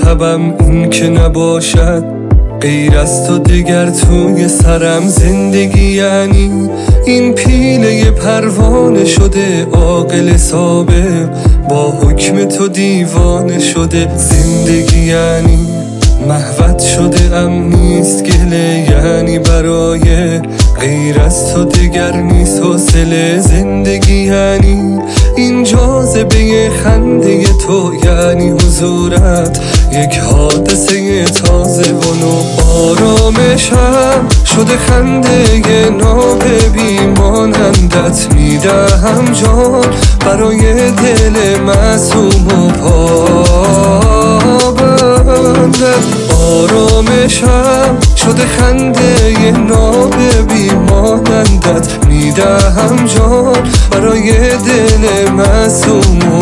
مذهبم این که نباشد غیر از تو دیگر توی سرم. زندگی یعنی این پیله پروانه شده، عاقل سابق با حکم تو دیوانه شده. زندگی یعنی محوت شده ام نیست گله، یعنی برای غیر از تو دیگر نیست حوصله. زندگی یعنی این جاذبه خنده تو، یعنی حضورت یک حادثه تازه و نو. آرامشم شده خنده ناب بیمانندت، میدهم جان برای دل معصوم و پابندت. آرامشم شده خنده ناب بیمانندت، میدهم جان برای دل معصوم و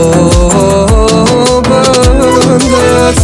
پابندت.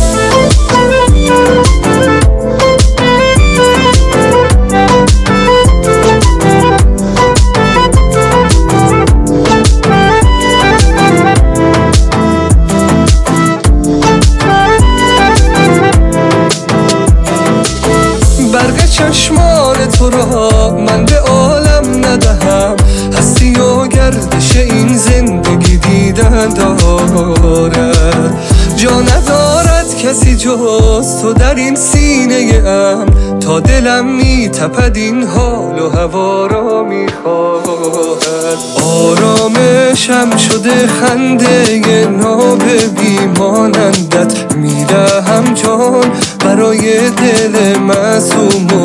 برق چشمان تو را من به عالم ندهم، هستی و گردش این زندگی دیدن دارد. جا ندارد کسی جز تو در این سینه ام، تا دلم میتپد این حال و هوا را میخواهد. آرامشم شده خنده ناب بیمانندت، میدهم جان برای دل معصوم و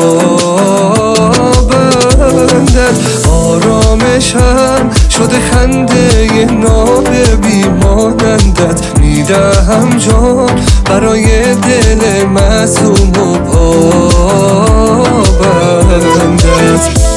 پابندت. آرامشم شده خنده ناب بیمانندت، میدهم جان برای دل معصوم و پابندت.